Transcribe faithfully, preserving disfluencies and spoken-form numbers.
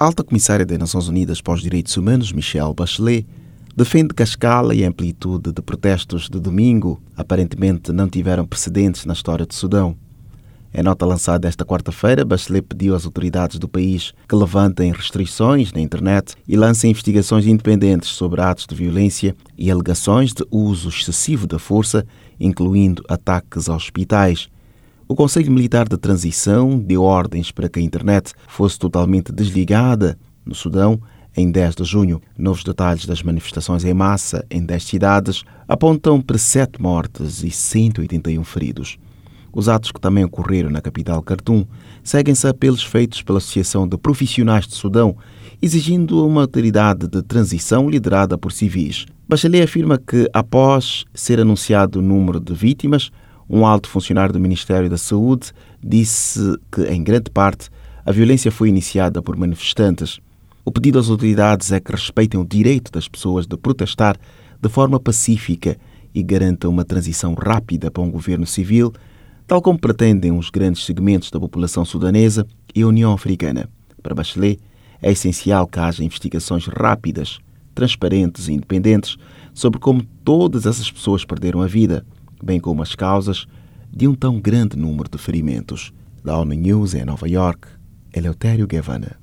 A alta comissária das Nações Unidas para os Direitos Humanos, Michelle Bachelet, defende que a escala e a amplitude de protestos de domingo aparentemente não tiveram precedentes na história do Sudão. Em nota lançada esta quarta-feira, Bachelet pediu às autoridades do país que levantem restrições na internet e lancem investigações independentes sobre atos de violência e alegações de uso excessivo da força, incluindo ataques a hospitais. O Conselho Militar de Transição deu ordens para que a internet fosse totalmente desligada no Sudão em dez de junho. Novos detalhes das manifestações em massa em dez cidades apontam para sete mortes e cento e oitenta e um feridos. Os atos que também ocorreram na capital Khartoum seguem-se a apelos feitos pela Associação de Profissionais de Sudão, exigindo uma autoridade de transição liderada por civis. Bachelet afirma que, após ser anunciado o número de vítimas, um alto funcionário do Ministério da Saúde disse que, em grande parte, a violência foi iniciada por manifestantes. O pedido às autoridades é que respeitem o direito das pessoas de protestar de forma pacífica e garantam uma transição rápida para um governo civil, tal como pretendem os grandes segmentos da população sudanesa e a União Africana. Para Bachelet, é essencial que haja investigações rápidas, transparentes e independentes sobre como todas essas pessoas perderam a vida, bem como as causas de um tão grande número de ferimentos. Da ONU News em Nova York, Eleutério Gavanna.